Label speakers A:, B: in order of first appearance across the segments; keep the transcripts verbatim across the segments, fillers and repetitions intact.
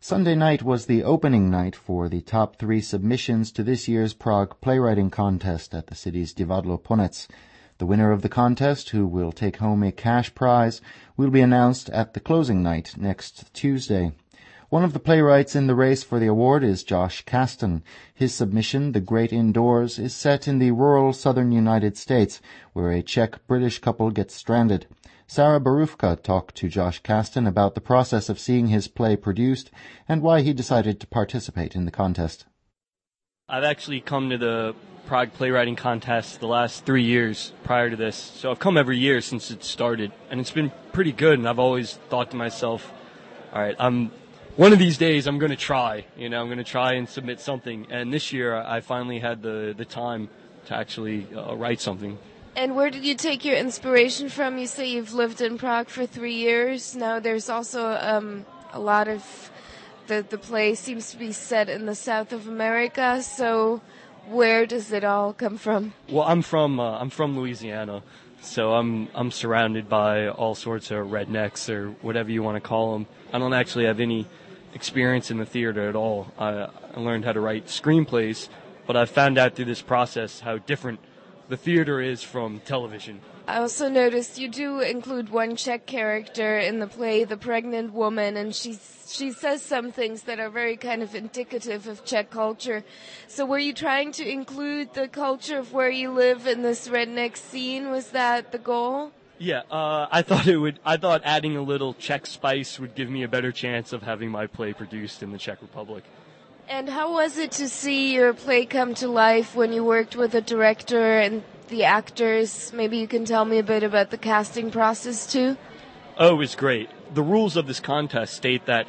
A: Sunday night was the opening night for the top three submissions to this year's Prague Playwriting Contest at the city's Divadlo Ponec. The winner of the contest, who will take home a cash prize, will be announced at the closing night next Tuesday. One of the playwrights in the race for the award is Josh Kasten. His submission, The Great Indoors, is set in the rural southern United States, where a Czech-British couple gets stranded. Sarah Barufka talked to Josh Kasten about the process of seeing his play produced and why he decided to participate in the contest.
B: I've actually come to the Prague Playwriting Contest the last three years prior to this, so I've come every year since it started, and it's been pretty good, and I've always thought to myself, all right, I'm one of these days I'm going to try, you know, I'm going to try and submit something, and this year I finally had the, the time to actually uh, write something.
C: And where did you take your inspiration from? You say you've lived in Prague for three years. Now there's also um, a lot of, the, the play seems to be set in the south of America, so where does it all come from?
B: Well, I'm from uh, I'm from Louisiana, so I'm I'm surrounded by all sorts of rednecks or whatever you want to call them. I don't actually have any experience in the theater at all. I, I learned how to write screenplays, but I found out through this process how different the theater is from television.
C: I also noticed you do include one Czech character in the play, the pregnant woman, and she she says some things that are very kind of indicative of Czech culture. So were you trying to include the culture of where you live in this redneck scene? Was that the goal?
B: Yeah, uh, I thought it would. I thought adding a little Czech spice would give me a better chance of having my play produced in the Czech Republic.
C: And how was it to see your play come to life when you worked with the director and the actors? Maybe you can tell me a bit about the casting process too?
B: Oh, it was great. The rules of this contest state that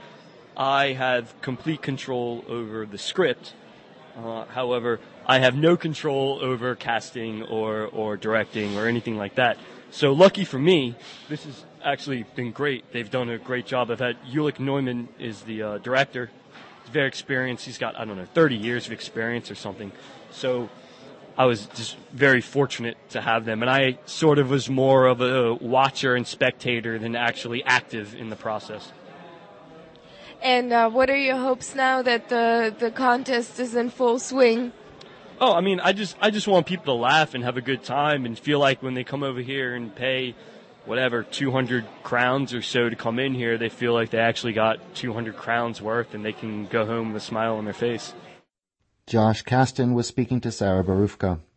B: I have complete control over the script. Uh, however, I have no control over casting or, or directing or anything like that. So lucky for me, this has actually been great. They've done a great job. I've had Ulick Neumann is the uh, director. He's very experienced. He's got, I don't know, thirty years of experience or something. So I was just very fortunate to have them. And I sort of was more of a watcher and spectator than actually active in the process.
C: And uh, what are your hopes now that the, the contest is in full swing?
B: Oh, I mean, I just I just want people to laugh and have a good time and feel like when they come over here and pay whatever, two hundred crowns or so to come in here, they feel like they actually got two hundred crowns worth and they can go home with a smile on their face.
A: Josh Kasten was speaking to Sarah Barufka.